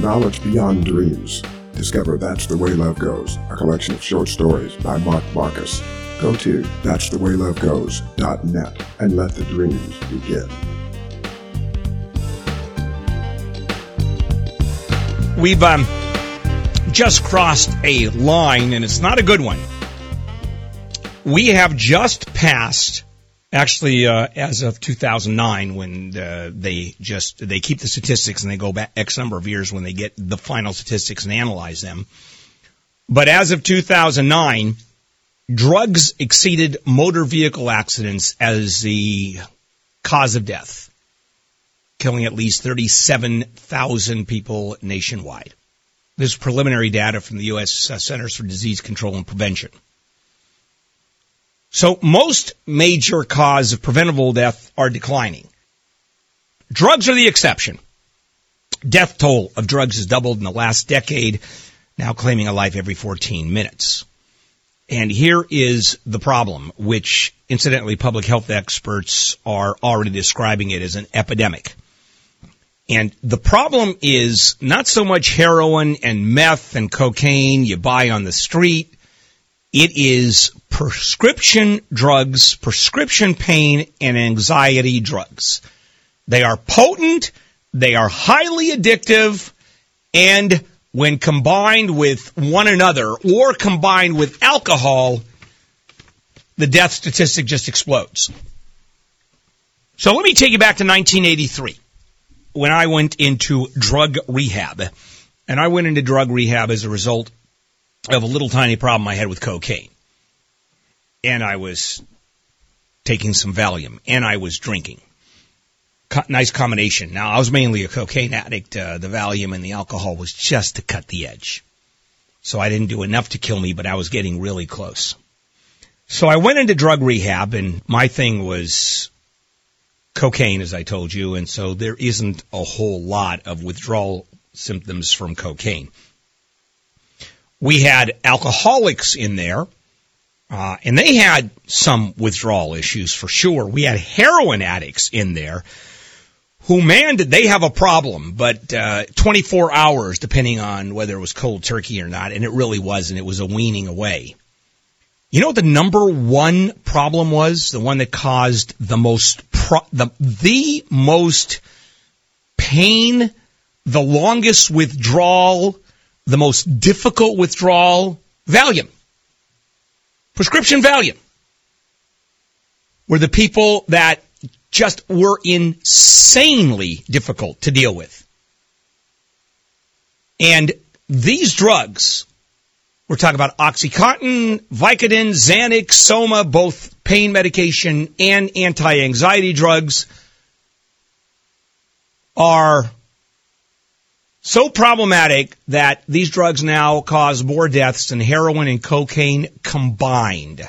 knowledge beyond dreams. Discover That's the Way Love Goes, a collection of short stories by Mark Marcus. Go to that'sthewaylovegoes.net and let the dreams begin. We've just crossed a line, and it's not a good one. We have just passed, actually, as of 2009, when they keep the statistics and they go back X number of years when they get the final statistics and analyze them. But as of 2009, drugs exceeded motor vehicle accidents as the cause of death, killing at least 37,000 people nationwide. This is preliminary data from the U.S. Centers for Disease Control and Prevention. So most major causes of preventable death are declining. Drugs are the exception. Death toll of drugs has doubled in the last decade, now claiming a life every 14 minutes. And here is the problem, which incidentally public health experts are already describing it as an epidemic. And the problem is not so much heroin and meth and cocaine you buy on the street. It is prescription drugs, prescription pain, and anxiety drugs. They are potent, they are highly addictive, and when combined with one another or combined with alcohol, the death statistic just explodes. So let me take you back to 1983 when I went into drug rehab. And I went into drug rehab as a result of a little tiny problem I had with cocaine. And I was taking some Valium, and I was drinking. Nice combination. Now, I was mainly a cocaine addict. The Valium and the alcohol was just to cut the edge. So I didn't do enough to kill me, but I was getting really close. So I went into drug rehab, and my thing was cocaine, as I told you, and so there isn't a whole lot of withdrawal symptoms from cocaine. We had alcoholics in there, and they had some withdrawal issues for sure. We had heroin addicts in there who, man, did they have a problem, but 24 hours, depending on whether it was cold turkey or not, and it really wasn't. It was a weaning away. You know what the number one problem was? The one that caused the most the most pain, the longest withdrawal, the most difficult withdrawal? Valium. Prescription Valium. Were the people that just were insanely difficult to deal with. And these drugs, we're talking about OxyContin, Vicodin, Xanax, Soma, both pain medication and anti-anxiety drugs, are so problematic that these drugs now cause more deaths than heroin and cocaine combined.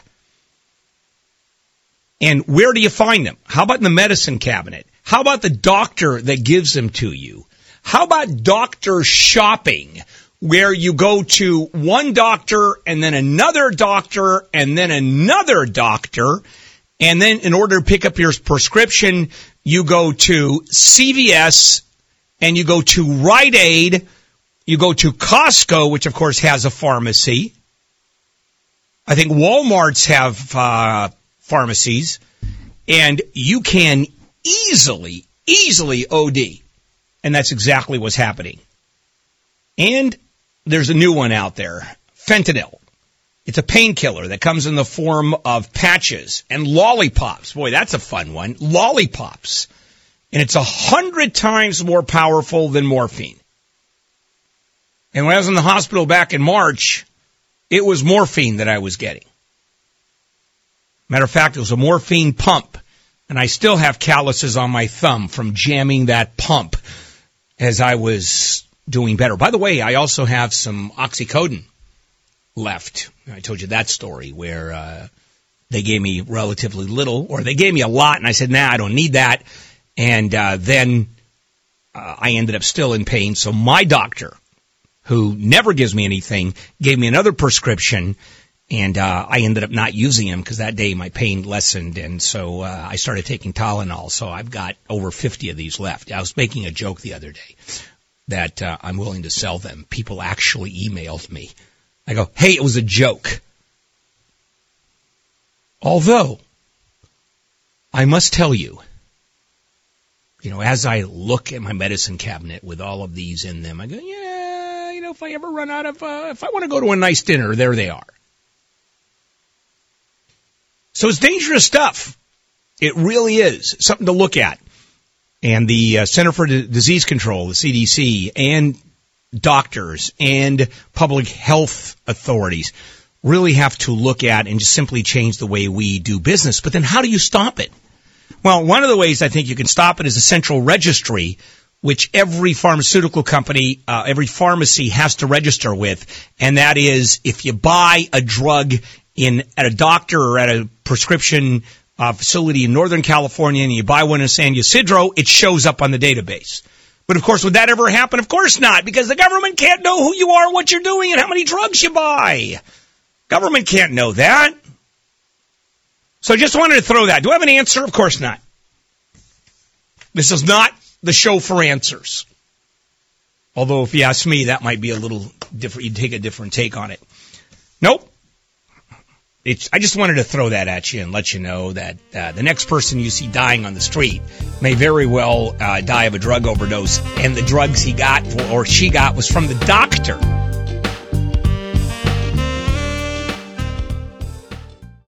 And where do you find them? How about in the medicine cabinet? How about the doctor that gives them to you? How about doctor shopping, where you go to one doctor and then another doctor and then another doctor, and then in order to pick up your prescription, you go to CVS and you go to Rite Aid, you go to Costco, which of course has a pharmacy. I think Walmart's have pharmacies, and you can easily OD. And that's exactly what's happening. And there's a new one out there, fentanyl. It's a painkiller that comes in the form of patches and lollipops. Boy, that's a fun one. Lollipops. And it's 100 times more powerful than morphine. And when I was in the hospital back in March, it was morphine that I was getting. Matter of fact, it was a morphine pump. And I still have calluses on my thumb from jamming that pump as I was doing better. By the way, I also have some oxycodone left. I told you that story where they gave me relatively little, or they gave me a lot, and I said, nah, I don't need that. And then I ended up still in pain. So my doctor, who never gives me anything, gave me another prescription, and I ended up not using them because that day my pain lessened, and so I started taking Tylenol. So I've got over 50 of these left. I was making a joke the other day. that I'm willing to sell them. People actually emailed me. I go, hey, it was a joke. Although, I must tell you, as I look at my medicine cabinet with all of these in them, I go, yeah, if I ever run out of, if I want to go to a nice dinner, there they are. So it's dangerous stuff. It really is something to look at. And the Center for Disease Control, the CDC, and doctors and public health authorities really have to look at and just simply change the way we do business. But then how do you stop it? Well, one of the ways I think you can stop it is a central registry, which every pharmaceutical company, every pharmacy has to register with. And that is, if you buy a drug at a doctor or at a prescription facility in Northern California and you buy one in San Ysidro, it shows up on the database. But, of course, would that ever happen? Of course not, because the government can't know who you are, what you're doing, and how many drugs you buy. Government can't know that. So I just wanted to throw that. Do I have an answer? Of course not. This is not the show for answers. Although, if you ask me, that might be a little different. You'd take a different take on it. Nope. I just wanted to throw that at you and let you know that the next person you see dying on the street may very well die of a drug overdose, and the drugs he got or she got was from the doctor.